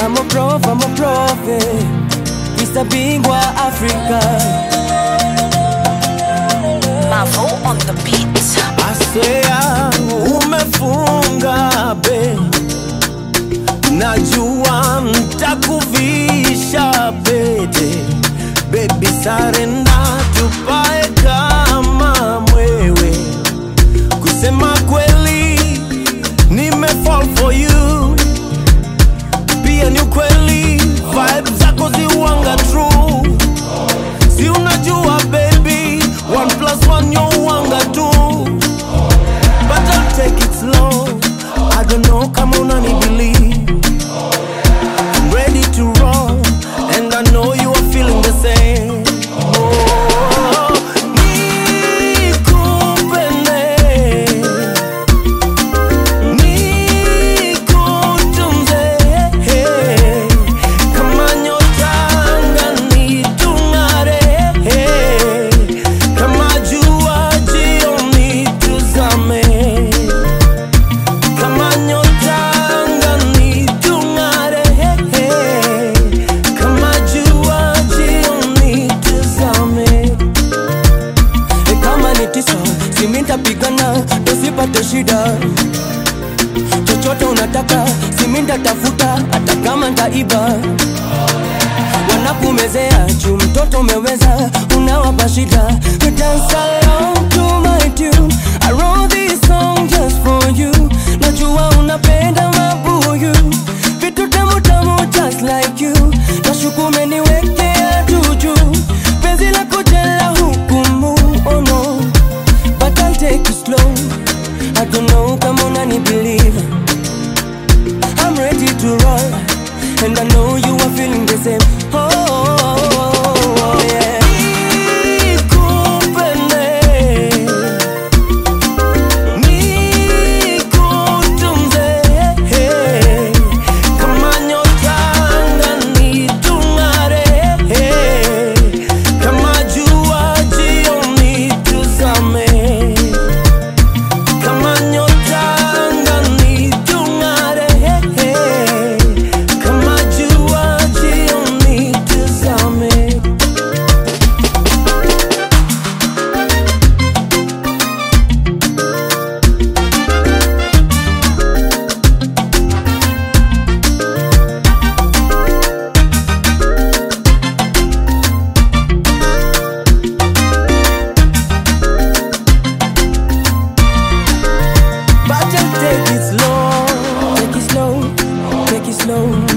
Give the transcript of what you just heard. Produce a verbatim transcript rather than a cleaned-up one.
I'm a prof, I'm a prophet, Mister Bingwa Africa. Mavo on the beat. Asea umefunga be, najua mtakuvisha pete. Baby sarenda tupae kama mwewe. Kusema kweli nime fall for you, pia ni kweli vibes zako ziwanga true. Si unajua baby, one plus one yo wanga two. But I'll take it slow, I don't know kama unani believe. I'm ready to roll, and I know you are feeling the same. Oh, nikupende, nikutunze, kama nyota angani tung'are, kama jua jioni tuzame, kama nyota angani tung'are, kama jua jioni tuzame. E kama ni tisa, si mimi nitapigana, tusipate shida. Chochote unataka, si mimi nitatafuta, hata kama nitaiba. Wanakumezea juu mtoto umeweza, unawapa shida. We dance along to my tune, I wrote this song just for you. Najua unapenda mabuyu, vitu tamu tamu just like you. Nashuku umeniwekea juju, penzi lako jela hukumu, oh no. But I'll take it slow, I don't know kama unani believe. I'm ready to roll, and I know you are feeling the same. Oh, oh, oh, oh yeah. Nikupende, nikutunze, kama nyota angani tung'are, kama jua jioni tuzame, kama nyota angani tung'are, kama jua jioni tuzame. But just take it slow, take it slow, take it slow.